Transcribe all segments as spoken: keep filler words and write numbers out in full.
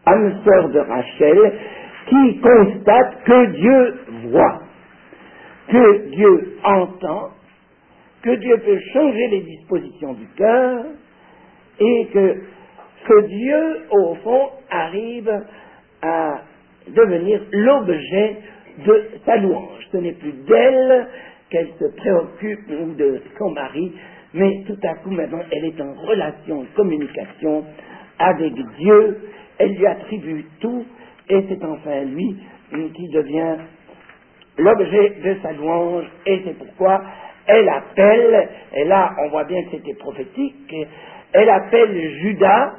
âme sœur de Rachel, qui constate que Dieu voit, que Dieu entend, que Dieu peut changer les dispositions du cœur, et que, que Dieu, au fond, arrive à devenir l'objet de sa louange. Ce n'est plus d'elle qu'elle se préoccupe ou de son mari, mais tout à coup maintenant elle est en relation, en communication avec Dieu, elle lui attribue tout, et c'est enfin lui qui devient l'objet de sa louange, et c'est pourquoi elle appelle, et là on voit bien que c'était prophétique, elle appelle Judas,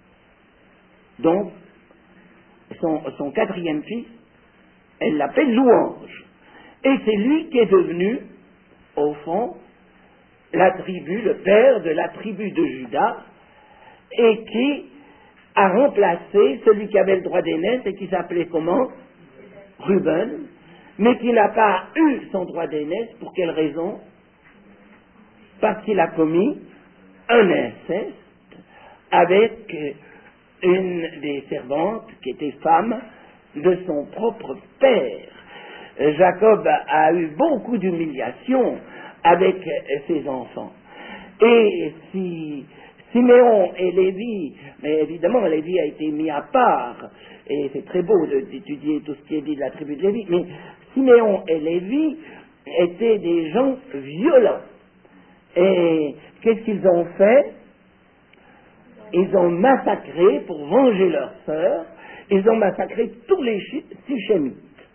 donc son, son quatrième fils, elle l'appelle louange. Et c'est lui qui est devenu, au fond, la tribu, le père de la tribu de Judas, et qui a remplacé celui qui avait le droit d'aînesse et qui s'appelait comment? Ruben, mais qui n'a pas eu son droit d'aînesse. Pour quelle raison? Parce qu'il a commis un inceste avec une des servantes qui était femme de son propre père. Jacob a eu beaucoup d'humiliation avec ses enfants. Et si Siméon et Lévi, mais évidemment Lévi a été mis à part, et c'est très beau d'étudier tout ce qui est dit de la tribu de Lévi, mais Siméon et Lévi étaient des gens violents. Et qu'est-ce qu'ils ont fait? Ils ont massacré, pour venger leur sœur, ils ont massacré tous les Sichémites.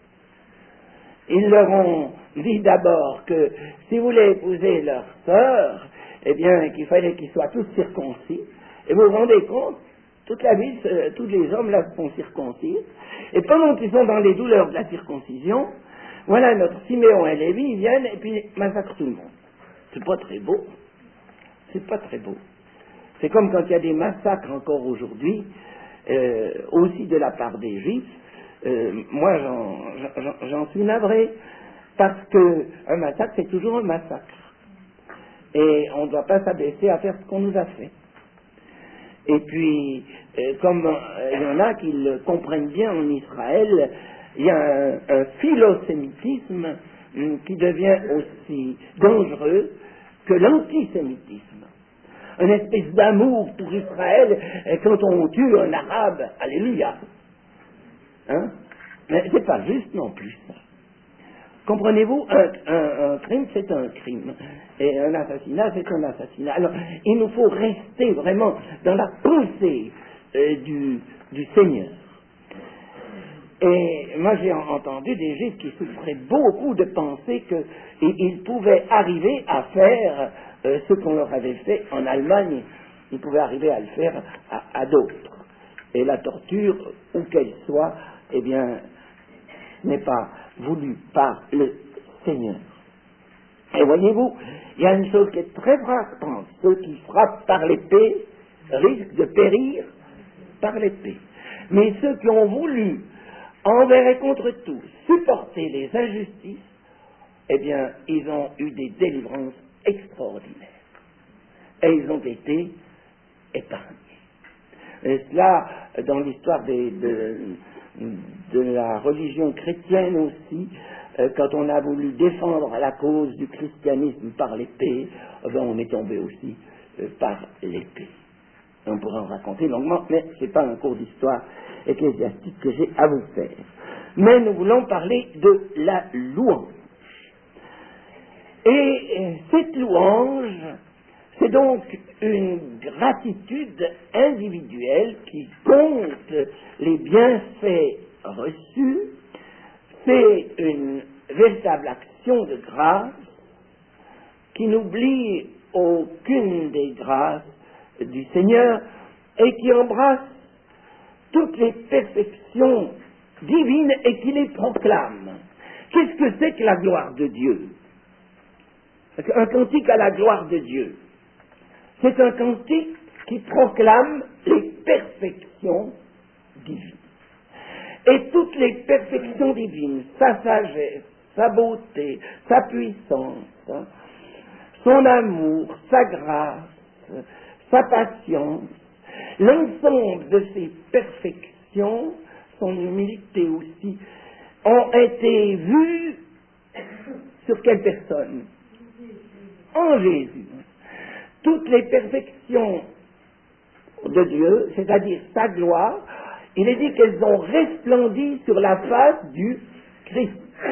Ils leur ont dit d'abord que si vous voulez épouser leur sœur, eh bien qu'il fallait qu'ils soient tous circoncis. Et vous vous rendez compte, toute la vie, euh, tous les hommes là se font circoncis. Et pendant qu'ils sont dans les douleurs de la circoncision, voilà notre Siméon et Lévi, ils viennent et puis massacrent tout le monde. C'est pas très beau. C'est pas très beau. C'est comme quand il y a des massacres encore aujourd'hui, euh, aussi de la part des Juifs. Euh, moi, j'en, j'en, j'en suis navré, parce que un massacre, c'est toujours un massacre. Et on ne doit pas s'abaisser à faire ce qu'on nous a fait. Et puis, euh, comme euh, il y en a qui le comprennent bien en Israël, il y a un, un philosémitisme hum, qui devient aussi dangereux que l'antisémitisme. Une espèce d'amour pour Israël, et quand on tue un arabe, alléluia. Hein? Mais c'est pas juste non plus, ça. Comprenez-vous, un, un, un crime, c'est un crime. Et un assassinat, c'est un assassinat. Alors, il nous faut rester vraiment dans la pensée euh, du, du Seigneur. Et moi, j'ai entendu des Juifs qui souffraient beaucoup de penser qu'ils pouvaient arriver à faire euh, ce qu'on leur avait fait en Allemagne. Ils pouvaient arriver à le faire à, à d'autres. Et la torture, où qu'elle soit, eh bien, n'est pas voulu par le Seigneur. Et voyez-vous, il y a une chose qui est très frappante. Ceux qui frappent par l'épée risquent de périr par l'épée. Mais ceux qui ont voulu, envers et contre tous, supporter les injustices, eh bien, ils ont eu des délivrances extraordinaires. Et ils ont été épargnés. Et cela, dans l'histoire des, de, de la religion chrétienne aussi, euh, quand on a voulu défendre la cause du christianisme par l'épée, eh bien, on est tombé aussi euh, par l'épée. On pourrait en raconter longuement, mais ce n'est pas un cours d'histoire ecclésiastique que j'ai à vous faire. Mais nous voulons parler de la louange. Et euh, cette louange, c'est donc une gratitude individuelle qui compte les bienfaits reçus, c'est une véritable action de grâce qui n'oublie aucune des grâces du Seigneur et qui embrasse toutes les perfections divines et qui les proclame. Qu'est-ce que c'est que la gloire de Dieu? Un cantique à la gloire de Dieu. C'est un cantique qui proclame les perfections divines. Et toutes les perfections divines, sa sagesse, sa beauté, sa puissance, hein, son amour, sa grâce, sa patience, l'ensemble de ces perfections perfection, son humilité aussi, ont été vues sur quelle personne? En Jésus. Toutes les perfections de Dieu, c'est-à-dire sa gloire, il est dit qu'elles ont resplendi sur la face du Christ.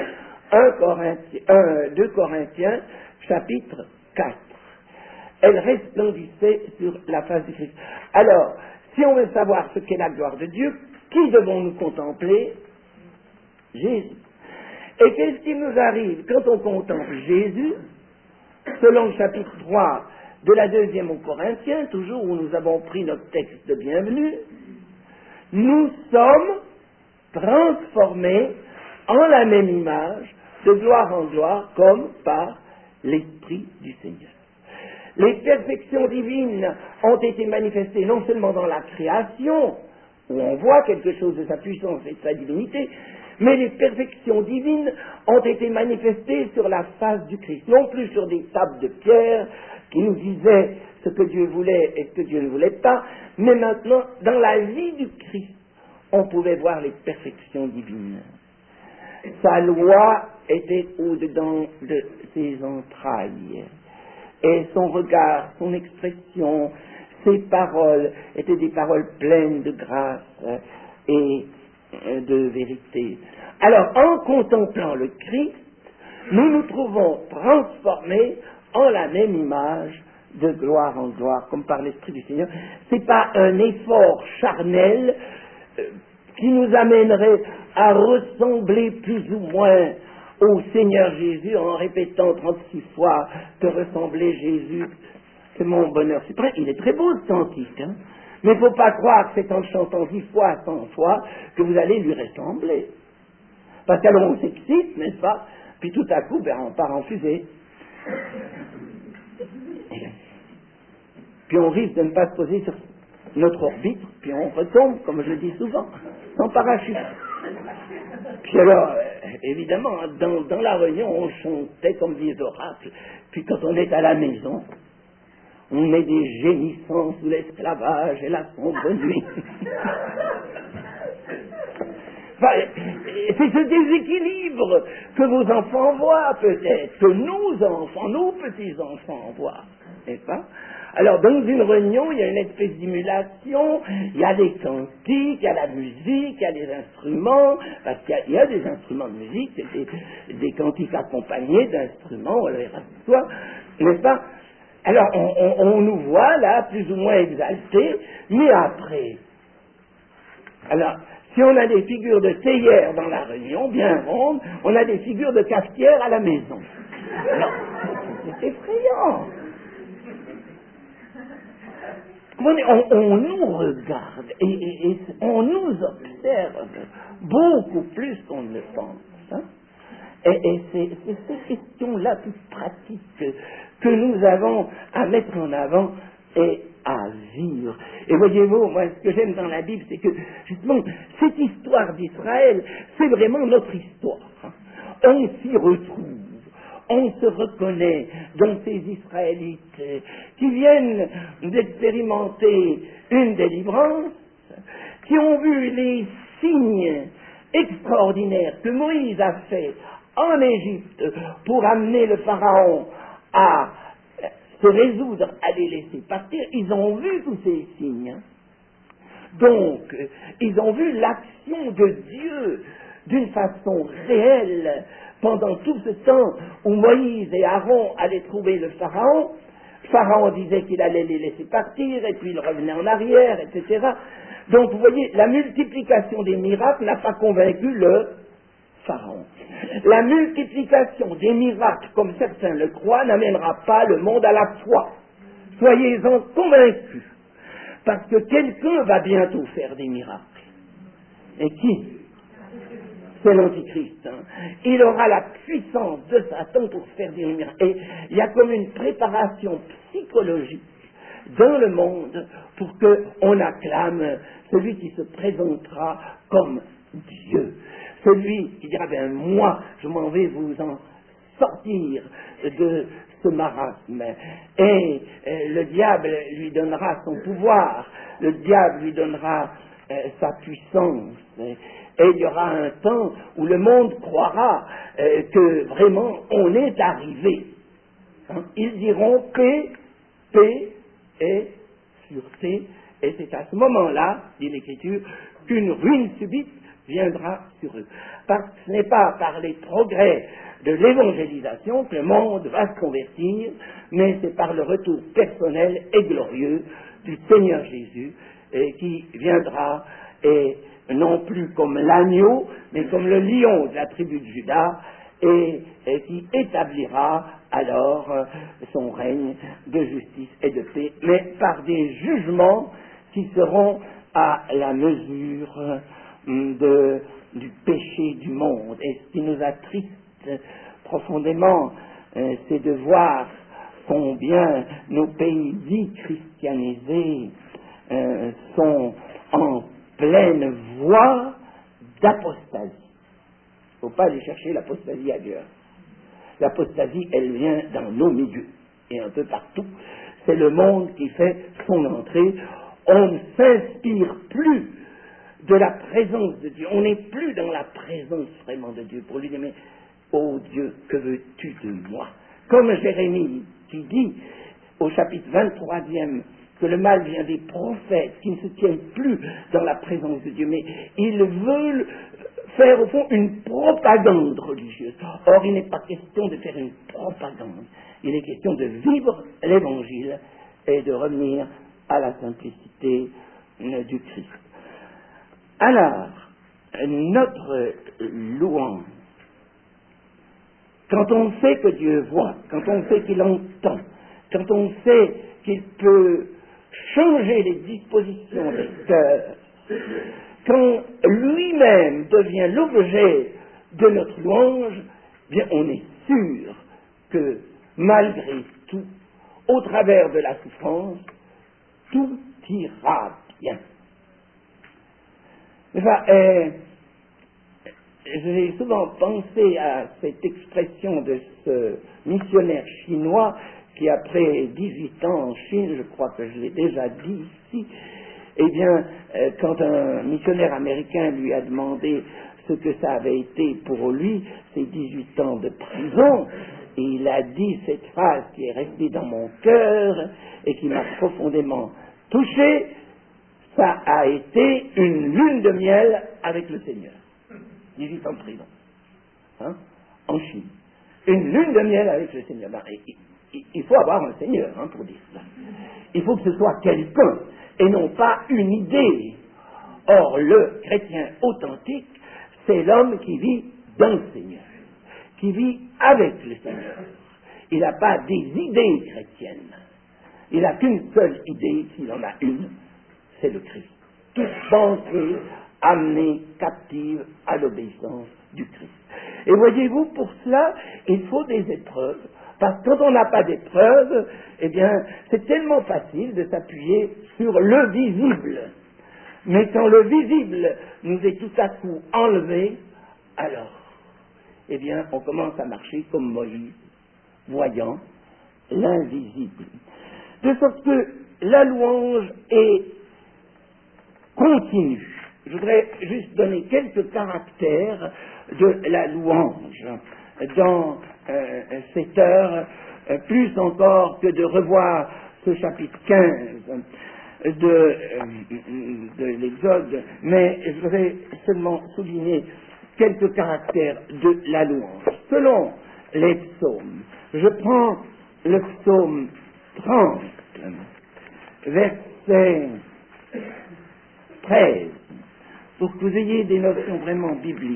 deux Corinthiens, chapitre quatre. Elles resplendissaient sur la face du Christ. Alors, si on veut savoir ce qu'est la gloire de Dieu, qui devons-nous contempler? Jésus. Et qu'est-ce qui nous arrive quand on contemple Jésus? Selon le chapitre trois de la deuxième aux Corinthiens, toujours où nous avons pris notre texte de bienvenue, nous sommes transformés en la même image, de gloire en gloire, comme par l'Esprit du Seigneur. Les perfections divines ont été manifestées non seulement dans la création, où on voit quelque chose de sa puissance et de sa divinité, mais les perfections divines ont été manifestées sur la face du Christ, non plus sur des tables de pierre qui nous disaient ce que Dieu voulait et ce que Dieu ne voulait pas, mais maintenant, dans la vie du Christ, on pouvait voir les perfections divines. Sa loi était au-dedans de ses entrailles, et son regard, son expression, ses paroles étaient des paroles pleines de grâce et de vérité. Alors, en contemplant le Christ, nous nous trouvons transformés en la même image, de gloire en gloire, comme par l'Esprit du Seigneur. Ce n'est pas un effort charnel euh, qui nous amènerait à ressembler plus ou moins au Seigneur Jésus en répétant trente-six fois que ressembler Jésus, c'est mon bonheur suprême. Il est très beau ce cantique, hein? Mais il ne faut pas croire que c'est en le chantant dix fois, cent fois, que vous allez lui ressembler. Parce qu'alors on s'excite, n'est-ce pas? Puis tout à coup, ben, on part en fusée. Puis on risque de ne pas se poser sur notre orbite, puis on retombe, comme je le dis souvent, sans parachute. Puis alors, euh, évidemment, dans, dans la réunion, on chantait comme des oracles. Puis quand on est à la maison, on est des gémissants sous l'esclavage et la sombre nuit. Enfin, c'est ce déséquilibre que vos enfants voient peut-être, que nos enfants, nos petits-enfants voient, n'est-ce pas? Alors, dans une réunion, il y a une espèce d'émulation, il y a des cantiques, il y a la musique, il y a des instruments, parce qu'il y a, il y a des instruments de musique, c'est des, des cantiques accompagnés d'instruments, on le verra ce soir, n'est-ce pas? Alors, on, on, on nous voit là, plus ou moins exaltés, mais après, alors, si on a des figures de théière dans la réunion, bien rondes, on a des figures de cafetière à la maison. Alors, c'est effrayant. On, on nous regarde et, et, et on nous observe beaucoup plus qu'on ne le pense. Hein? Et, et c'est, c'est ces questions-là plus pratiques que, que nous avons à mettre en avant et à vivre. Et voyez-vous, moi, ce que j'aime dans la Bible, c'est que, justement, cette histoire d'Israël, c'est vraiment notre histoire. Hein? On s'y retrouve. On se reconnaît dans ces Israélites qui viennent d'expérimenter une délivrance, qui ont vu les signes extraordinaires que Moïse a fait en Égypte pour amener le Pharaon à se résoudre à les laisser partir. Ils ont vu tous ces signes. Donc, ils ont vu l'action de Dieu d'une façon réelle. Pendant tout ce temps où Moïse et Aaron allaient trouver le Pharaon, le Pharaon disait qu'il allait les laisser partir, et puis il revenait en arrière, et cetera. Donc, vous voyez, la multiplication des miracles n'a pas convaincu le Pharaon. La multiplication des miracles, comme certains le croient, n'amènera pas le monde à la foi. Soyez-en convaincus. Parce que quelqu'un va bientôt faire des miracles. Et qui ? C'est l'Antichrist. Hein. Il aura la puissance de Satan pour faire des miracles. Et il y a comme une préparation psychologique dans le monde pour qu'on acclame celui qui se présentera comme Dieu. Celui qui dira, ben moi, je m'en vais vous en sortir de ce marasme. Et euh, le diable lui donnera son pouvoir. Le diable lui donnera euh, sa puissance. Et il y aura un temps où le monde croira euh, que vraiment on est arrivé. Hein? Ils diront paix, paix et sûreté. Et c'est à ce moment-là, dit l'Écriture, qu'une ruine subite viendra sur eux. Parce que ce n'est pas par les progrès de l'évangélisation que le monde va se convertir, mais c'est par le retour personnel et glorieux du Seigneur Jésus et qui viendra, et non plus comme l'agneau, mais comme le lion de la tribu de Juda, et, et qui établira alors euh, son règne de justice et de paix, mais par des jugements qui seront à la mesure euh, de, du péché du monde. Et ce qui nous attriste profondément, euh, c'est de voir combien nos pays dits christianisés euh, sont en pleine voie d'apostasie. Il ne faut pas aller chercher l'apostasie ailleurs. L'apostasie, elle vient dans nos milieux, et un peu partout. C'est le monde qui fait son entrée. On ne s'inspire plus de la présence de Dieu. On n'est plus dans la présence vraiment de Dieu pour lui dire, mais, ô Dieu, que veux-tu de moi? Comme Jérémie qui dit au chapitre vingt-troisième que le mal vient des prophètes qui ne se tiennent plus dans la présence de Dieu, mais ils veulent faire au fond une propagande religieuse. Or, il n'est pas question de faire une propagande. Il est question de vivre l'évangile et de revenir à la simplicité du Christ. Alors, notre louange, quand on sait que Dieu voit, quand on sait qu'il entend, quand on sait qu'il peut changer les dispositions des cœurs, quand lui-même devient l'objet de notre louange, bien on est sûr que malgré tout, au travers de la souffrance, tout ira bien. Enfin, euh, j'ai souvent pensé à cette expression de ce missionnaire chinois qui, après dix-huit ans en Chine, je crois que je l'ai déjà dit ici, eh bien, euh, quand un missionnaire américain lui a demandé ce que ça avait été pour lui, ces dix-huit ans de prison, et il a dit cette phrase qui est restée dans mon cœur et qui m'a profondément touché, ça a été une lune de miel avec le Seigneur. dix-huit ans de prison, hein, en Chine. Une lune de miel avec le Seigneur. Ben, il, il faut avoir un Seigneur hein, pour dire ça. Il faut que ce soit quelqu'un et non pas une idée. Or, le chrétien authentique, c'est l'homme qui vit dans le Seigneur, qui vit avec le Seigneur. Il n'a pas des idées chrétiennes. Il n'a qu'une seule idée, s'il en a une, c'est le Christ. Toute pensée amenée captive à l'obéissance du Christ. Et voyez-vous, pour cela, il faut des épreuves. Parce que quand on n'a pas d'épreuves, eh bien, c'est tellement facile de s'appuyer sur le visible. Mais quand le visible nous est tout à coup enlevé, alors, eh bien, on commence à marcher comme Moïse, voyant l'invisible. De sorte que la louange est continue. Je voudrais juste donner quelques caractères de la louange dans euh, cette heure, euh, plus encore que de revoir ce chapitre quinze de, euh, de l'Exode, mais je voudrais seulement souligner quelques caractères de la louange. Selon les psaumes, je prends le psaume trente, verset treize, pour que vous ayez des notions vraiment bibliques.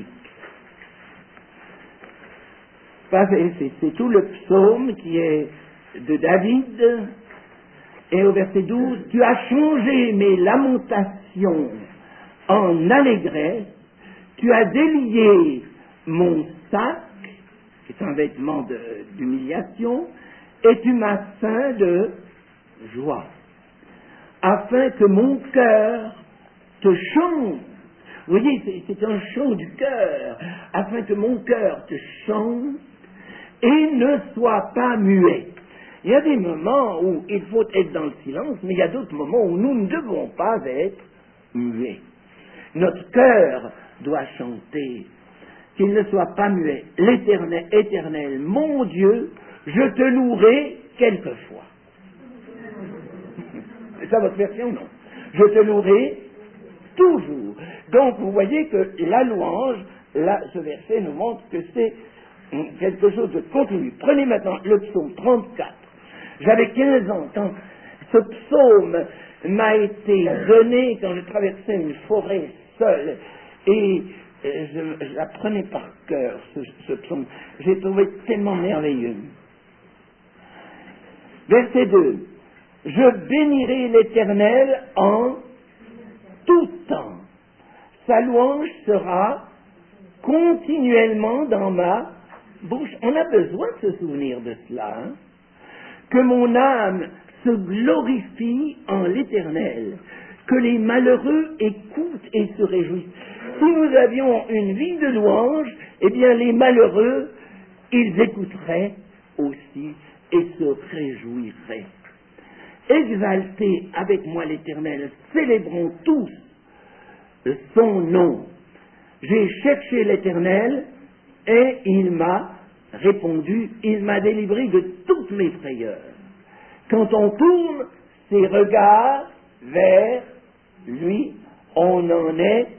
C'est, c'est tout le psaume qui est de David, et au verset douze, tu as changé mes lamentations en allégresse, tu as délié mon sac, qui est un vêtement de, d'humiliation, et tu m'as ceint de joie, afin que mon cœur te chante. Vous voyez, c'est, c'est un chant du cœur, afin que mon cœur te chante et ne soit pas muet. Il y a des moments où il faut être dans le silence, mais il y a d'autres moments où nous ne devons pas être muets. notre cœur doit chanter, qu'il ne soit pas muet. L'Éternel, éternel, mon Dieu, je te louerai quelquefois. C'est ça votre version, non? Je te louerai toujours. Donc vous voyez que la louange, là, ce verset nous montre que c'est quelque chose de continu. Prenez maintenant le psaume trente-quatre. J'avais quinze ans quand ce psaume m'a été donné quand je traversais une forêt seule et je, je l'apprenais par cœur, ce, ce psaume. J'ai trouvé tellement merveilleux. Verset deux. Je bénirai l'Éternel en tout temps. Sa louange sera continuellement dans ma bouche. On a besoin de se souvenir de cela. Hein? Que mon âme se glorifie en l'Éternel. Que les malheureux écoutent et se réjouissent. Si nous avions une vie de louange, eh bien les malheureux, ils écouteraient aussi et se réjouiraient. Exaltez avec moi l'Éternel, célébrons tous son nom. J'ai cherché l'Éternel et il m'a répondu, il m'a délivré de toutes mes frayeurs. Quand on tourne ses regards vers lui, on en est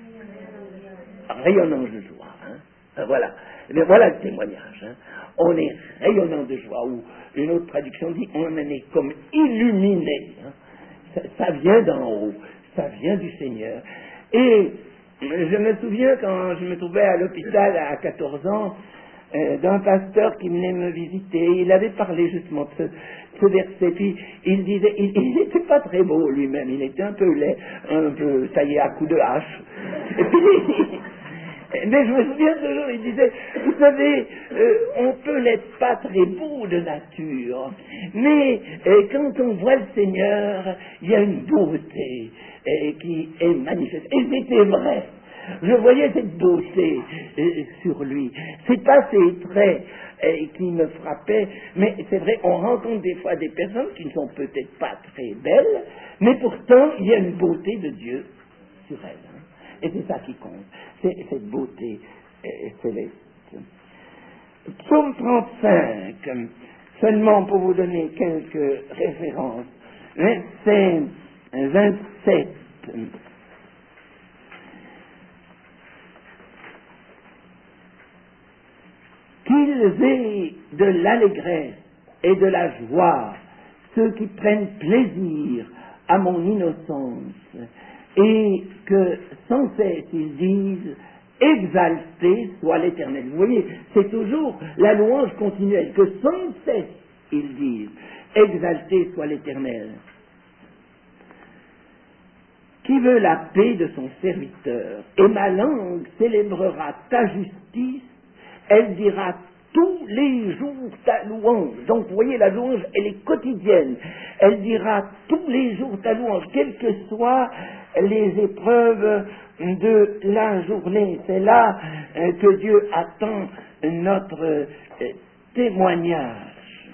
rayonnant de joie. Hein? Voilà. Mais voilà le témoignage. Hein? On est rayonnant de joie. Ou une autre traduction dit, on en est comme illuminé. Hein? Ça, ça vient d'en haut. Ça vient du Seigneur. Et je me souviens quand je me trouvais à l'hôpital à quatorze ans, euh, d'un pasteur qui venait me visiter. Il avait parlé justement de ce, ce verset. Puis il disait, il n'était pas très beau lui-même. Il était un peu laid, un peu taillé à coups de hache. Et puis, mais je me souviens toujours, il disait, vous savez, euh, on peut n'être pas très beau de nature, mais euh, quand on voit le Seigneur, il y a une beauté euh, qui est manifeste. Et c'était vrai. Je voyais cette beauté euh, sur lui. C'est pas ses traits euh, qui me frappaient, mais c'est vrai, on rencontre des fois des personnes qui ne sont peut-être pas très belles, mais pourtant, il y a une beauté de Dieu sur elles. Hein. Et c'est ça qui compte, c'est cette beauté euh, céleste. Psaume trente-cinq, seulement pour vous donner quelques références, verset vingt-sept. Qu'ils aient de l'allégresse et de la joie, ceux qui prennent plaisir à mon innocence, et que sans cesse ils disent exalté soit l'Éternel. Vous voyez, c'est toujours la louange continuelle, que sans cesse ils disent exalté soit l'Éternel. Qui veut la paix de son serviteur, et ma langue célébrera ta justice, elle dira tous les jours ta louange. Donc vous voyez, la louange, elle est quotidienne. Elle dira tous les jours ta louange, quelles que soient les épreuves de la journée. C'est là euh, que Dieu attend notre euh, témoignage.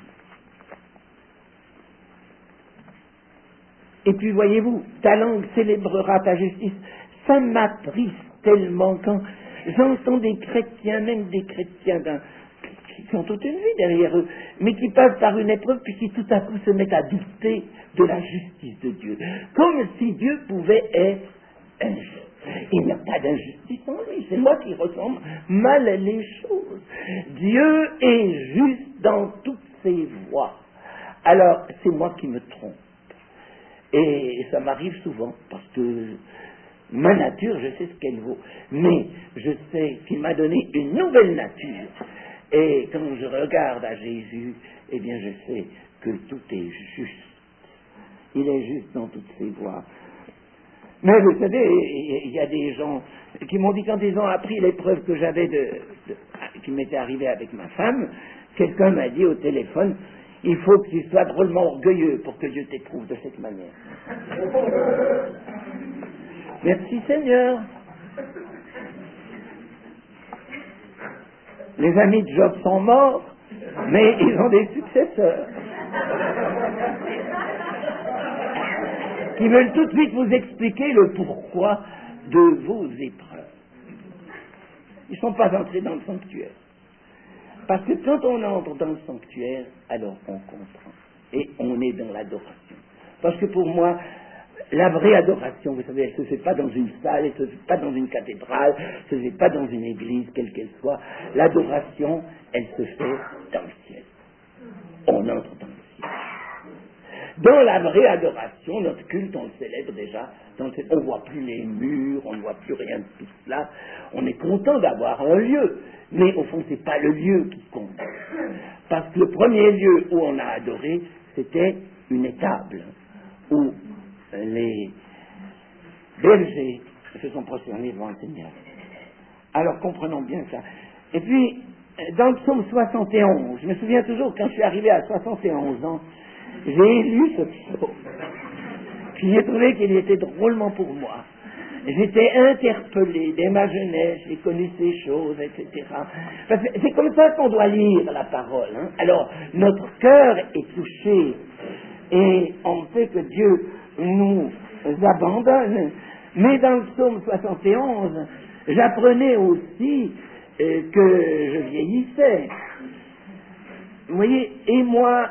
Et puis voyez-vous, ta langue célébrera ta justice. Ça m'attriste tellement quand j'entends des chrétiens, même des chrétiens d'un, qui ont toute une vie derrière eux, mais qui passent par une épreuve puis qui tout à coup se mettent à douter de la justice de Dieu. Comme si Dieu pouvait être injuste. Il n'y a pas d'injustice en lui, c'est moi qui ressens mal les choses. Dieu est juste dans toutes ses voies. Alors, c'est moi qui me trompe. Et ça m'arrive souvent, parce que ma nature, je sais ce qu'elle vaut. Mais je sais qu'il m'a donné une nouvelle nature. Et quand je regarde à Jésus, eh bien je sais que tout est juste. Il est juste dans toutes ses voies. Mais vous savez, il y a des gens qui m'ont dit, quand ils ont appris l'épreuve que j'avais de, de qui m'était arrivée avec ma femme, quelqu'un m'a dit au téléphone, il faut que tu sois drôlement orgueilleux pour que Dieu t'éprouve de cette manière. Merci Seigneur. Les amis de Job sont morts, mais ils ont des successeurs qui veulent tout de suite vous expliquer le pourquoi de vos épreuves. Ils ne sont pas entrés dans le sanctuaire. Parce que quand on entre dans le sanctuaire, alors on comprend. Et on est dans l'adoration. Parce que pour moi, la vraie adoration, vous savez, elle ne se fait pas dans une salle, elle ne se fait pas dans une cathédrale, elle ne se fait pas dans une église, quelle qu'elle soit. L'adoration, elle se fait dans le ciel. On entre dans le ciel. Dans la vraie adoration, notre culte, on le célèbre déjà. Dans le... On ne voit plus les murs, on ne voit plus rien de tout cela. On est content d'avoir un lieu. Mais au fond, ce n'est pas le lieu qui compte. Parce que le premier lieu où on a adoré, c'était une étable, où les bergers se sont prosternés devant le Seigneur. Alors comprenons bien ça. Et puis, dans le psaume soixante et onze, je me souviens toujours, quand je suis arrivé à soixante et onze ans, j'ai lu ce psaume. Puis j'ai trouvé qu'il était drôlement pour moi. J'étais interpellé dès ma jeunesse, j'ai connu ces choses, et cetera. Parce que c'est comme ça qu'on doit lire la parole. Hein. Alors, notre cœur est touché et on sait que Dieu nous abandonne. Mais dans le psaume soixante et onze, j'apprenais aussi euh, que je vieillissais. Vous voyez, et moi,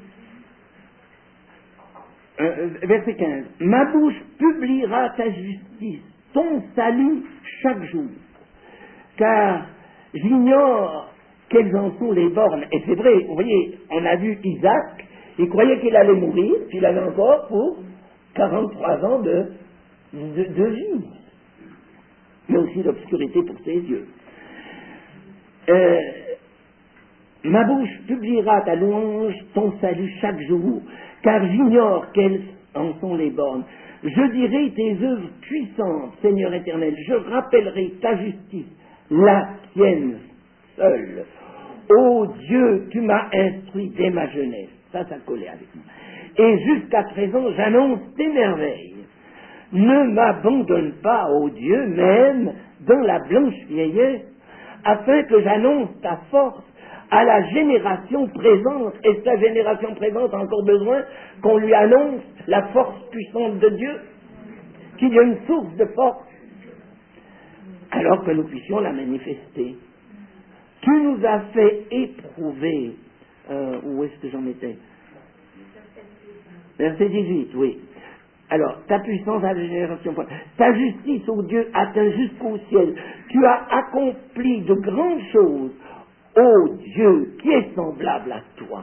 euh, verset quinze, ma bouche publiera ta justice, ton salut chaque jour, car j'ignore quelles en sont les bornes. Et c'est vrai, vous voyez, on a vu Isaac, il croyait qu'il allait mourir, puis il avait encore pour quarante-trois ans de, de, de vie, mais aussi d'obscurité pour ses yeux. Euh, ma bouche publiera ta louange, ton salut chaque jour, car j'ignore quelles en sont les bornes. Je dirai tes œuvres puissantes, Seigneur éternel, je rappellerai ta justice, la tienne seule. Ô Dieu, tu m'as instruit dès ma jeunesse. Ça, ça collait avec moi. Et jusqu'à présent, j'annonce tes merveilles. Ne m'abandonne pas, ô Dieu, même dans la blanche vieillesse, afin que j'annonce ta force à la génération présente. Est-ce que la génération présente a encore besoin qu'on lui annonce la force puissante de Dieu, qu'il y a une source de force, alors que nous puissions la manifester? Tu nous as fait éprouver, euh, où est-ce que j'en étais? Verset dix-huit, oui. Alors, ta puissance à la génération, ta justice, ô Dieu, atteint jusqu'au ciel. Tu as accompli de grandes choses. Ô Dieu, qui est semblable à toi?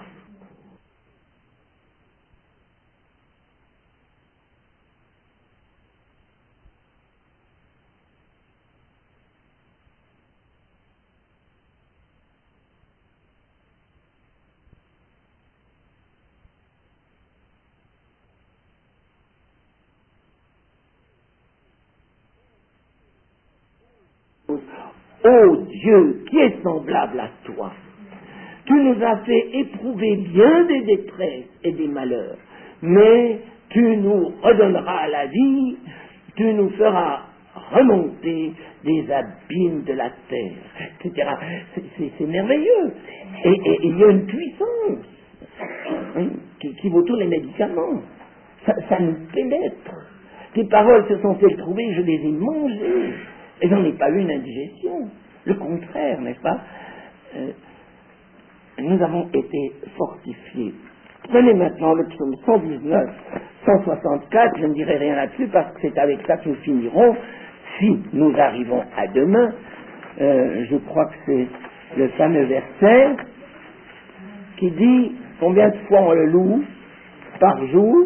Ô Dieu, qui est semblable à toi? Tu nous as fait éprouver bien des détresses et des malheurs, mais tu nous redonneras la vie, tu nous feras remonter des abîmes de la terre, et cetera. C'est, c'est, c'est merveilleux. Et, et, et il y a une puissance hein, qui, qui vaut tous les médicaments. Ça, ça nous pénètre. Tes paroles se sont fait trouver, je les ai mangées. Et j'en ai pas eu une indigestion. Le contraire, n'est-ce pas? euh, Nous avons été fortifiés. Prenez maintenant le psaume cent dix-neuf, cent soixante-quatre, je ne dirai rien là-dessus parce que c'est avec ça que nous finirons. Si nous arrivons à demain, euh, je crois que c'est le fameux verset qui dit combien de fois on le loue par jour.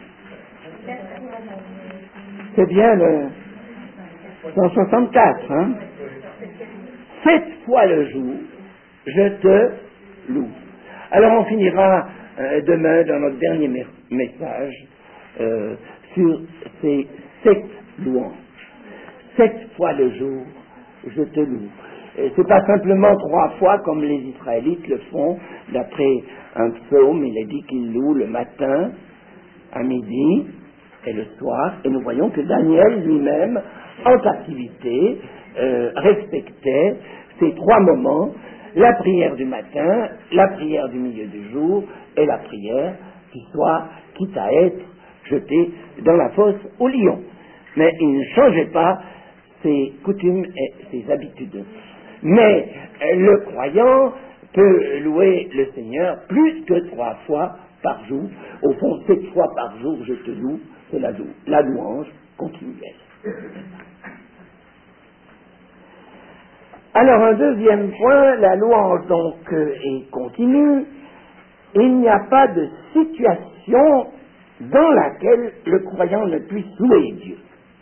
C'est bien le cent soixante-quatre, hein? Sept fois le jour, je te loue. Alors on finira euh, demain dans notre dernier me- message euh, sur ces sept louanges. Sept fois le jour, je te loue. Et c'est pas simplement trois fois comme les Israélites le font, d'après un psaume, il est dit qu'ils louent le matin, à midi et le soir, et nous voyons que Daniel lui-même, en captivité, euh, respectait ces trois moments, la prière du matin, la prière du milieu du jour, et la prière du soir, quitte à être jeté dans la fosse au lion. Mais il ne changeait pas ses coutumes et ses habitudes. Mais euh, le croyant peut louer le Seigneur plus que trois fois par jour. Au fond, sept fois par jour, je te loue, c'est la, lou- la louange continuelle. Alors, un deuxième point, la louange donc euh, est continue. Il n'y a pas de situation dans laquelle le croyant ne puisse louer Dieu.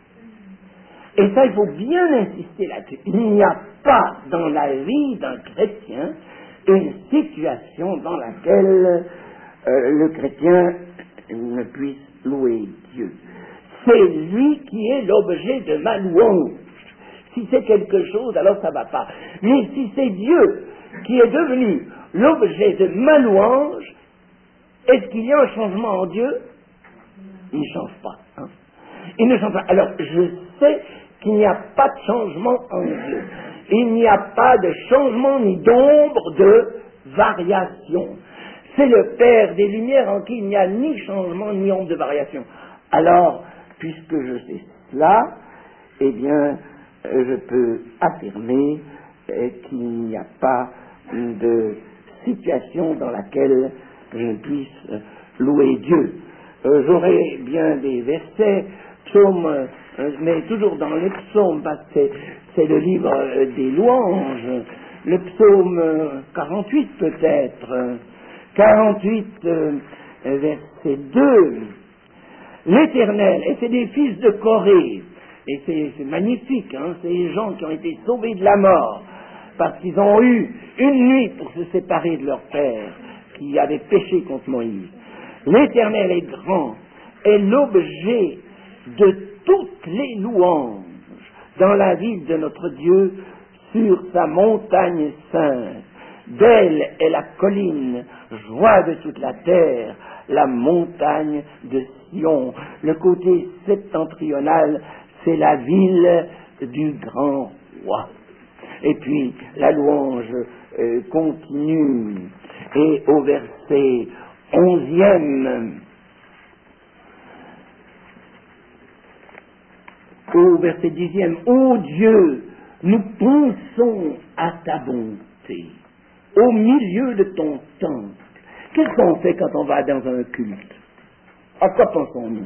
Et ça, il faut bien insister là-dessus. Il n'y a pas dans la vie d'un chrétien une situation dans laquelle euh, le chrétien ne puisse louer Dieu. C'est lui qui est l'objet de ma louange. Si c'est quelque chose, alors ça ne va pas. Mais si c'est Dieu qui est devenu l'objet de ma louange, est-ce qu'il y a un changement en Dieu? Il ne change pas. Hein? Il ne change pas. Alors, je sais qu'il n'y a pas de changement en Dieu. Il n'y a pas de changement ni d'ombre de variation. C'est le Père des Lumières en qui il n'y a ni changement ni ombre de variation. Alors, puisque je sais cela, eh bien, je peux affirmer qu'il n'y a pas de situation dans laquelle je puisse louer Dieu. Euh, J'aurais bien des versets, psaumes, euh, mais toujours dans les psaumes, parce que c'est le livre euh, des louanges, le psaume euh, quarante-huit peut-être, quarante-huit, euh, verset deux. L'Éternel, et c'est des fils de Corée, et c'est magnifique, hein, c'est les gens qui ont été sauvés de la mort, parce qu'ils ont eu une nuit pour se séparer de leur père, qui avait péché contre Moïse. L'Éternel est grand, est l'objet de toutes les louanges dans la ville de notre Dieu, sur sa montagne sainte. Belle est la colline, joie de toute la terre, la montagne de Sion. Le côté septentrional, c'est la ville du grand roi. Et puis, la louange euh, continue. Et au verset onzième, au verset dixième, ô Dieu, nous pensons à ta bonté, au milieu de ton temple. Qu'est-ce qu'on fait quand on va dans un culte? À quoi pensons-nous?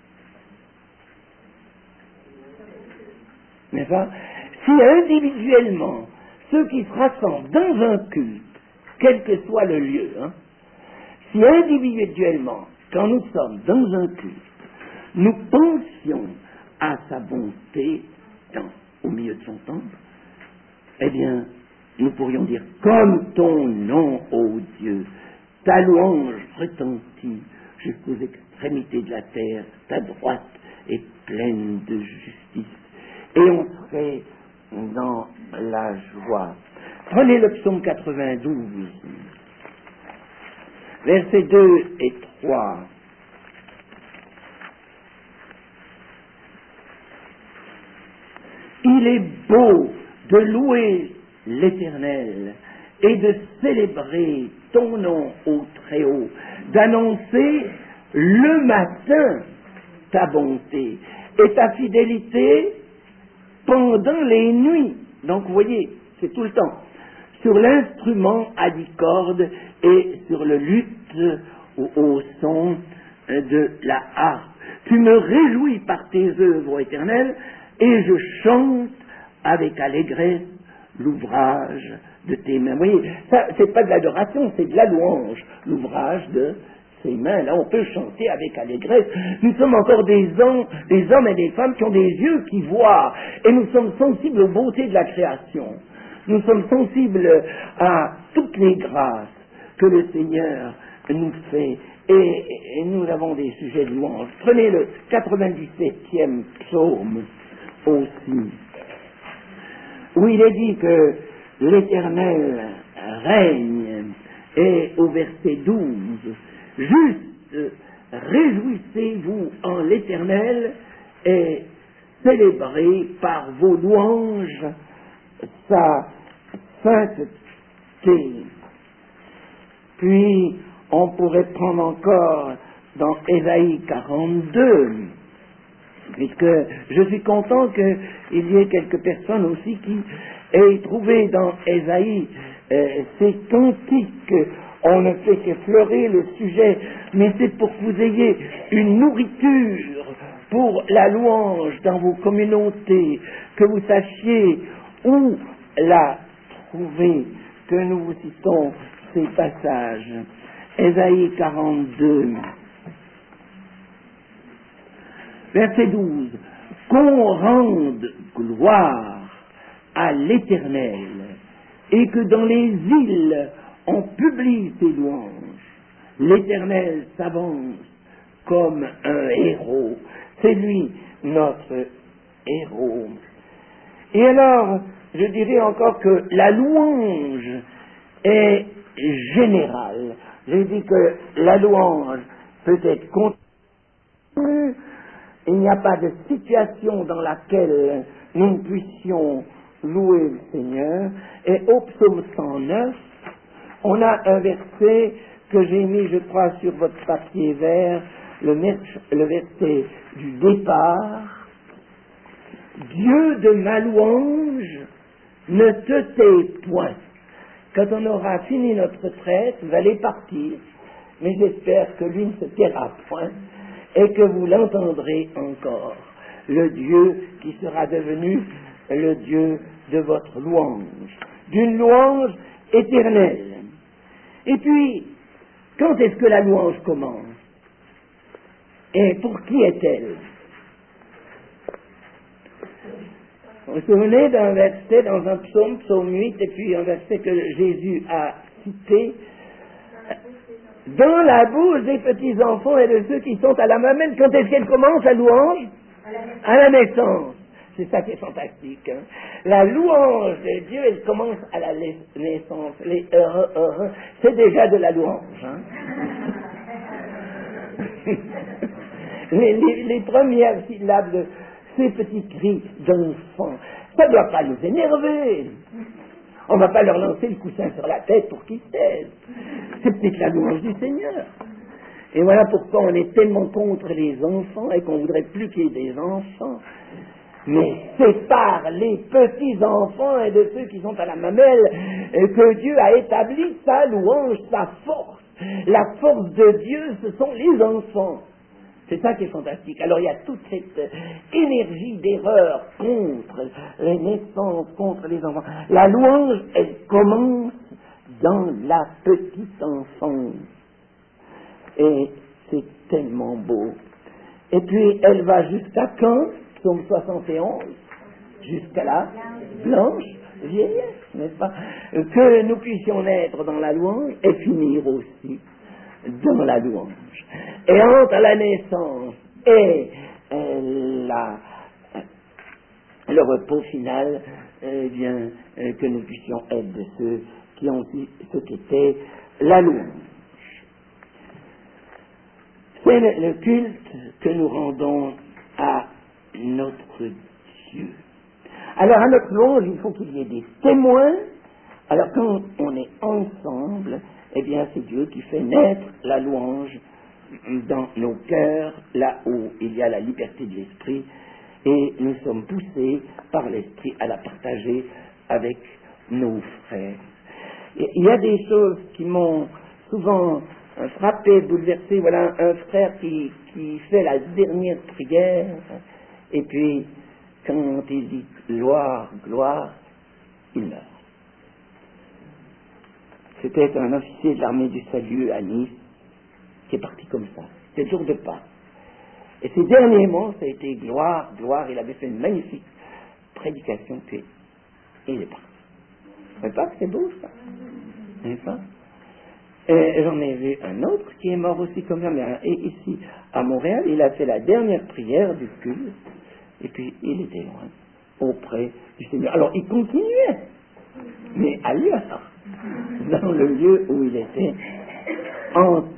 N'est-ce pas? Si individuellement, ceux qui se rassemblent dans un culte, quel que soit le lieu, hein, si individuellement, quand nous sommes dans un culte, nous pensions à sa bonté dans, au milieu de son temple, eh bien, nous pourrions dire, comme ton nom, ô Dieu, ta louange retentit jusqu'aux extrémités de la terre, ta droite est pleine de justice. Et on serait dans la joie. Prenez le psaume quatre-vingt-douze, versets deux et trois. Il est beau de louer l'Éternel et de célébrer ton nom au Très-Haut, d'annoncer le matin ta bonté et ta fidélité pendant les nuits. Donc vous voyez, c'est tout le temps. Sur l'instrument à dix cordes et sur le luth au, au son de la harpe. Tu me réjouis par tes œuvres, Éternel, et je chante avec allégresse l'ouvrage de tes mains. Vous voyez, ça, c'est pas de l'adoration, c'est de la louange, l'ouvrage de ses mains. Là, on peut chanter avec allégresse. Nous sommes encore des hommes, des hommes et des femmes qui ont des yeux qui voient, et nous sommes sensibles aux beautés de la création. Nous sommes sensibles à toutes les grâces que le Seigneur nous fait, et, et nous avons des sujets de louange. Prenez le quatre-vingt-dix-septième psaume aussi, où il est dit que l'Éternel règne, et au verset douze, juste réjouissez-vous en l'Éternel et célébrez par vos louanges sa sainteté. Puis on pourrait prendre encore dans Ésaïe quarante-deux, puisque je suis content qu'il y ait quelques personnes aussi qui aient trouvé dans Ésaïe euh, ces cantiques. On ne fait qu'effleurer le sujet, mais c'est pour que vous ayez une nourriture pour la louange dans vos communautés, que vous sachiez où la trouver, que nous vous citons ces passages. Ésaïe quarante-deux, verset douze. Qu'on rende gloire à l'Éternel, et que dans les îles on publie ses louanges. L'Éternel s'avance comme un héros. C'est lui notre héros. Et alors, je dirais encore que la louange est générale. J'ai dit que la louange peut être continue. Il n'y a pas de situation dans laquelle nous ne puissions louer le Seigneur. Et au psaume cent neuf, on a un verset que j'ai mis, je crois, sur votre papier vert, le, le verset du départ. Dieu de ma louange, ne te tais point. Quand on aura fini notre retraite, vous allez partir, mais j'espère que lui ne se taira point et que vous l'entendrez encore, le Dieu qui sera devenu le Dieu de votre louange, d'une louange éternelle. Et puis, quand est-ce que la louange commence? Et pour qui est-elle? Vous vous souvenez d'un verset dans un psaume, psaume huit, et puis un verset que Jésus a cité, dans la bouche des petits-enfants et de ceux qui sont à la mamelle. Quand est-ce qu'elle commence, la louange? À la naissance. C'est ça qui est fantastique. Hein? La louange de Dieu, elle commence à la naissance. Les heureux, heureux, c'est déjà de la louange. Hein? les, les, les premières syllabes de ces petits cris d'enfants, ça ne doit pas nous énerver. On ne va pas leur lancer le coussin sur la tête pour qu'ils cessent. C'est peut-être la louange du Seigneur. Et voilà pourquoi on est tellement contre les enfants et qu'on voudrait plus qu'il y ait des enfants. Mais c'est par les petits-enfants et de ceux qui sont à la mamelle que Dieu a établi sa louange, sa force. La force de Dieu, ce sont les enfants. C'est ça qui est fantastique. Alors il y a toute cette énergie d'erreur contre les naissances, contre les enfants. La louange, elle commence dans la petite enfance. Et c'est tellement beau. Et puis elle va jusqu'à quand? Psaume soixante et onze, jusqu'à la blanche vieillesse, n'est-ce pas? Que nous puissions naître dans la louange et finir aussi dans la louange. Et entre la naissance et euh, la, le repos final, eh bien, euh, que nous puissions être de ceux qui ont dit ce qu'était la louange. C'est le, le culte que nous rendons à notre Dieu. Alors, à notre louange, il faut qu'il y ait des témoins. Alors, quand on est ensemble, eh bien, c'est Dieu qui fait naître la louange dans nos cœurs, là où il y a la liberté de l'esprit, et nous sommes poussés par l'esprit à la partager avec nos frères. Et il y a des choses qui m'ont souvent frappé, bouleversé. Voilà un frère qui, qui fait la dernière prière, et puis quand il dit gloire, gloire, il meurt. C'était un officier de l'armée du salut à Nice qui est parti comme ça. C'était le jour de Pâques. Et ces derniers mots, ça a été gloire, gloire. Il avait fait une magnifique prédication, puis il est parti. Vous ne savez pas que c'est beau, ça? N'est-ce pas? Et j'en ai vu un autre qui est mort aussi comme ça, mais ici, à Montréal, il a fait la dernière prière du culte, et puis il était loin, auprès du Seigneur. Alors, il continuait, mais ailleurs, dans le lieu où il était entré.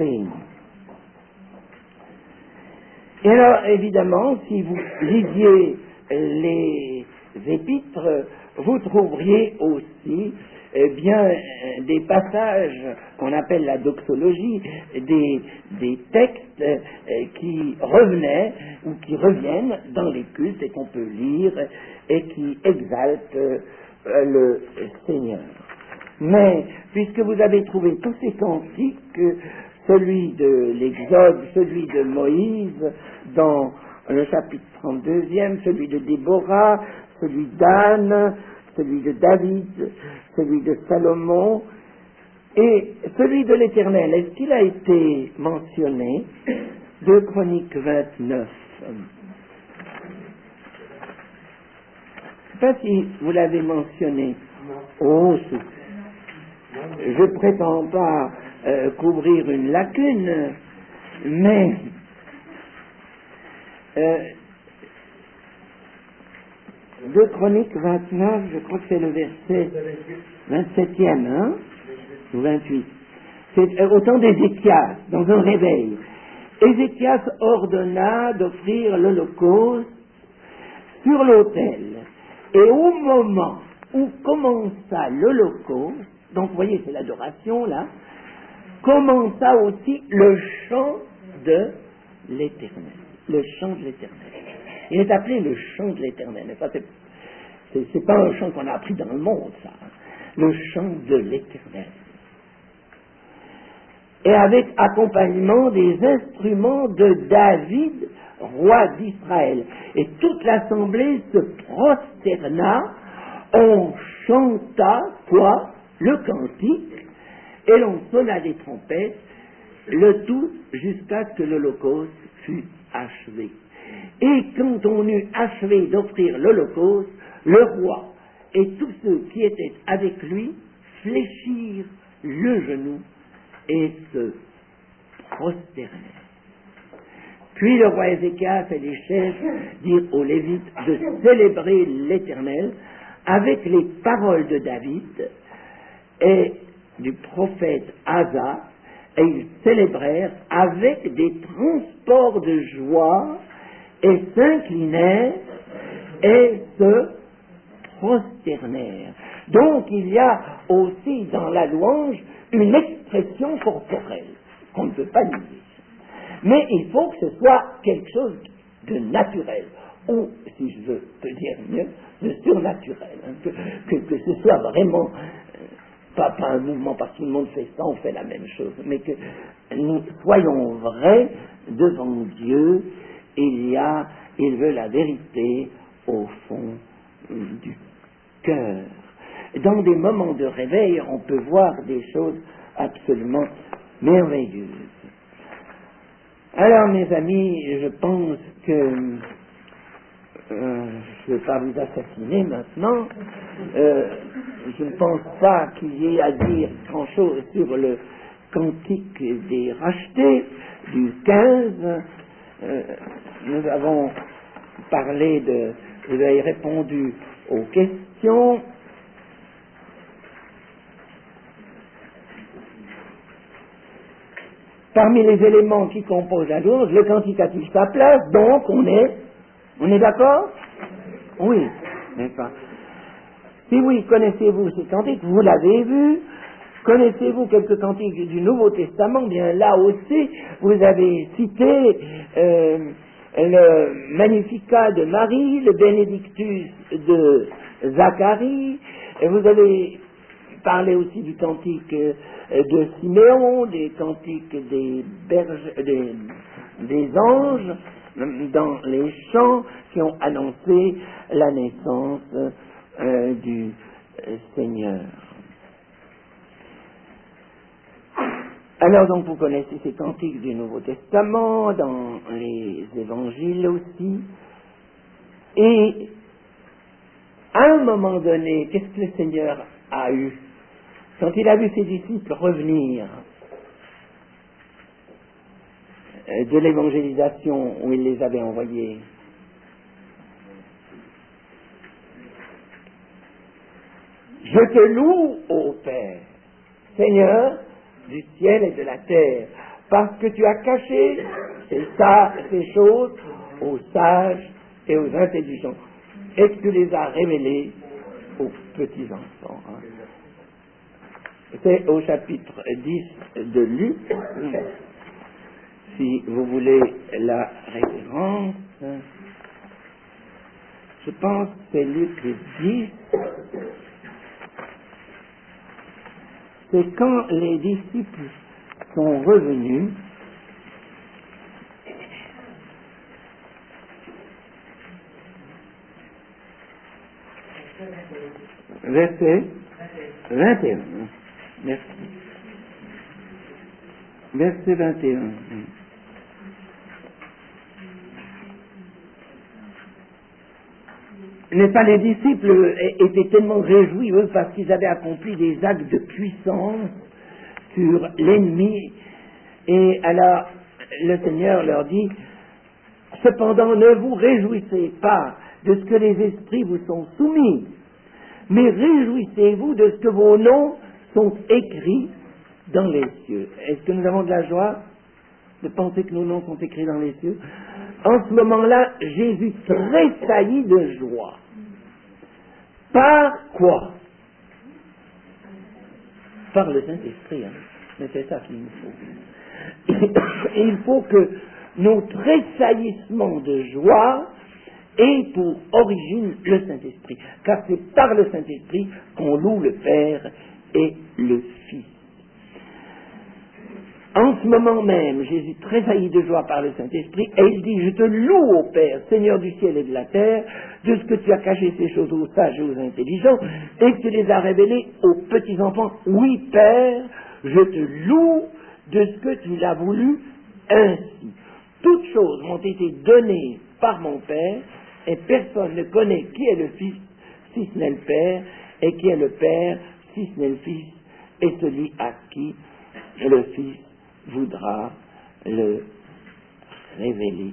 Et alors, évidemment, si vous lisiez les épîtres, vous trouveriez aussi eh bien euh, des passages qu'on appelle la doxologie, des, des textes euh, qui revenaient ou qui reviennent dans les cultes et qu'on peut lire et qui exaltent euh, le Seigneur. Mais puisque vous avez trouvé tous ces cantiques, celui de l'Exode, celui de Moïse dans le chapitre trente-deuxième, celui de Déborah, celui d'Anne, celui de David, celui de Salomon et celui de l'Éternel, est-ce qu'il a été mentionné? Deux Chroniques vingt-neuf. Je ne sais pas si vous l'avez mentionné. Oh, je ne prétends pas euh, couvrir une lacune, mais euh, deux Chroniques vingt-neuf, je crois que c'est le verset vingt-septième, hein, ou vingt-huit. C'est euh, au temps d'Ézéchias, dans un réveil. Ézéchias ordonna d'offrir l'holocauste sur l'autel. Et au moment où commença l'holocauste, donc vous voyez, c'est l'adoration là, commença aussi le chant de l'Éternel. Le chant de l'Éternel. Il est appelé le chant de l'Éternel. Ça, c'est, c'est, c'est pas un chant qu'on a appris dans le monde, ça. Hein. Le chant de l'Éternel. Et avec accompagnement des instruments de David, roi d'Israël. Et toute l'assemblée se prosterna, on chanta, quoi? Le cantique, et l'on sonna des trompettes, le tout jusqu'à ce que l'holocauste fût achevé. Et quand on eut achevé d'offrir l'holocauste, le roi et tous ceux qui étaient avec lui fléchirent le genou et se prosternèrent. Puis le roi Ézéchias et les chefs dirent aux Lévites de célébrer l'Éternel avec les paroles de David et du prophète Asa, et ils célébrèrent avec des transports de joie et s'inclinèrent et se prosternèrent. Donc il y a aussi dans la louange une expression corporelle qu'on ne peut pas nier. Mais il faut que ce soit quelque chose de naturel, ou, si je veux te dire mieux, de surnaturel, hein, que, que, que ce soit vraiment euh, pas, pas un mouvement parce que tout le monde fait ça, on fait la même chose, mais que nous soyons vrais devant Dieu. Il y a, il veut la vérité au fond euh, du cœur. Dans des moments de réveil, on peut voir des choses absolument merveilleuses. Alors, mes amis, je pense que euh, je ne vais pas vous assassiner maintenant. Euh, je ne pense pas qu'il y ait à dire grand-chose sur le cantique des rachetés du quinze. Euh, nous avons parlé de... Vous avez répondu aux questions. Parmi les éléments qui composent la louange, le cantique a-t-il sa place? Donc, on est, on est d'accord? Oui, n'est-ce pas? Si oui, connaissez-vous ces cantiques? Vous l'avez vu. Connaissez-vous quelques cantiques du Nouveau Testament? Bien, là aussi, vous avez cité euh, le Magnificat de Marie, le Benedictus de Zacharie, et vous avez parlé aussi du cantique de Siméon, des cantiques des berges, des, des anges dans les chants qui ont annoncé la naissance euh, du Seigneur. Alors donc vous connaissez ces cantiques du Nouveau Testament, dans les évangiles aussi, et à un moment donné, qu'est-ce que le Seigneur a eu quand il a vu ses disciples revenir de l'évangélisation où il les avait envoyés? Je te loue, ô Père, Seigneur du ciel et de la terre, parce que tu as caché ces, ça, ces choses aux sages et aux intelligents, et que tu les as révélées aux petits enfants. Hein. C'est au chapitre dix de Luc, si vous voulez la référence. Je pense que c'est Luc dix. C'est quand les disciples sont revenus. Verset vingt et un. Merci. Verset vingt et un. N'est-ce pas, les disciples étaient tellement réjouis, eux, parce qu'ils avaient accompli des actes de puissance sur l'ennemi. Et alors, le Seigneur leur dit, cependant, ne vous réjouissez pas de ce que les esprits vous sont soumis, mais réjouissez-vous de ce que vos noms sont écrits dans les cieux. Est-ce que nous avons de la joie de penser que nos noms sont écrits dans les cieux? En ce moment-là, Jésus tressaillit de joie. Par quoi? Par le Saint-Esprit. Hein? Mais c'est ça qu'il nous faut. Et il faut que nos tressaillissements de joie aient pour origine le Saint-Esprit. Car c'est par le Saint-Esprit qu'on loue le Père et le Fils. En ce moment même, Jésus tressaillit de joie par le Saint-Esprit, et il dit, je te loue, ô Père, Seigneur du ciel et de la terre, de ce que tu as caché ces choses aux sages et aux intelligents, et que tu les as révélées aux petits-enfants. Oui, Père, je te loue de ce que tu l'as voulu ainsi. Toutes choses m'ont été données par mon Père, et personne ne connaît qui est le Fils, si ce n'est le Père, et qui est le Père, si ce n'est le Fils, et celui à qui le Fils voudra le révéler.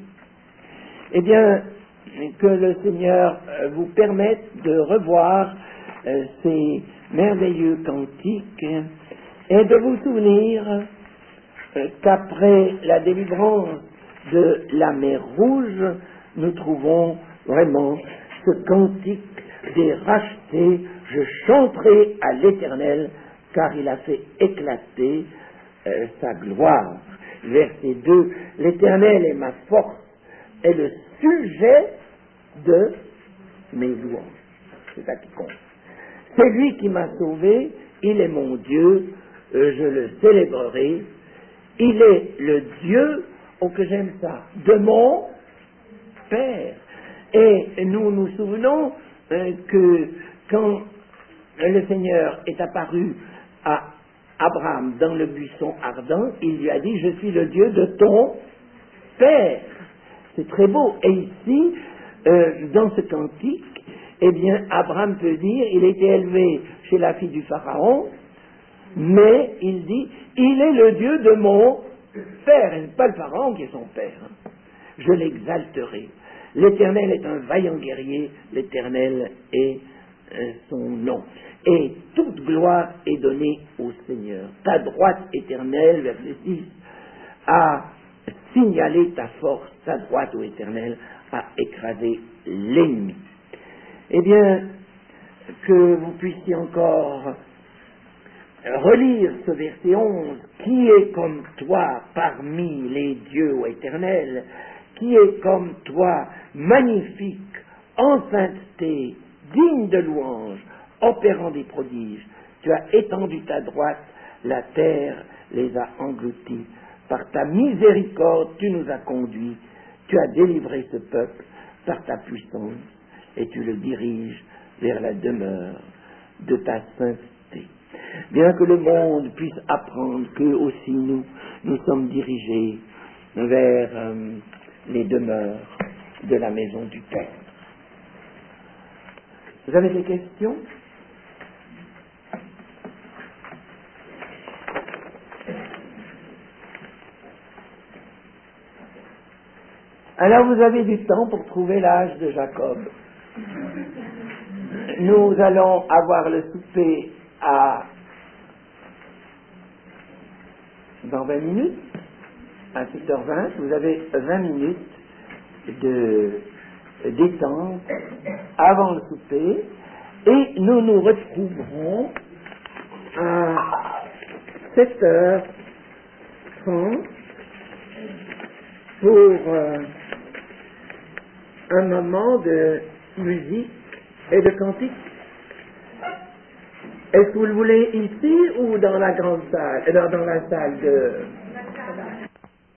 Eh bien, que le Seigneur vous permette de revoir euh, ces merveilleux cantiques et de vous souvenir euh, qu'après la délivrance de la mer Rouge, nous trouvons vraiment ce cantique des rachetés. Je chanterai à l'Éternel, car il a fait éclater euh, sa gloire. Verset deux, l'Éternel est ma force, est le sujet de mes louanges. C'est ça qui compte. C'est lui qui m'a sauvé, il est mon Dieu, euh, je le célébrerai. Il est le Dieu, oh que j'aime ça, de mon Père. Et nous nous souvenons euh, que quand le Seigneur est apparu à Abraham dans le buisson ardent, il lui a dit, je suis le Dieu de ton Père. C'est très beau. Et ici, euh, dans ce cantique, eh bien, Abraham peut dire, il était élevé chez la fille du Pharaon, mais il dit, il est le Dieu de mon Père. Et ce n'est pas le Pharaon qui est son Père. Hein. Je l'exalterai. L'Éternel est un vaillant guerrier, l'Éternel est euh, son nom. Et toute gloire est donnée au Seigneur. Ta droite éternelle, verset six, a signalé ta force, ta droite, ô Éternel, a écrasé l'ennemi. Eh bien, que vous puissiez encore relire ce verset onze, qui est comme toi parmi les dieux, ô Éternel, qui est comme toi magnifique, en sainteté, digne de louange, opérant des prodiges. Tu as étendu ta droite, la terre les a engloutis. Par ta miséricorde, tu nous as conduits, tu as délivré ce peuple par ta puissance, et tu le diriges vers la demeure de ta sainteté. Bien que le monde puisse apprendre que aussi nous, nous sommes dirigés vers euh, les demeures de la maison du Père. Vous avez des questions? Alors vous avez du temps pour trouver l'âge de Jacob. Nous allons avoir le souper à dans vingt minutes, à sept heures vingt. Vous avez vingt minutes de détente avant le souper, et nous nous retrouverons à sept heures trente pour euh, un moment de musique et de cantique. Est-ce que vous le voulez ici ou dans la grande salle, dans, dans la salle de...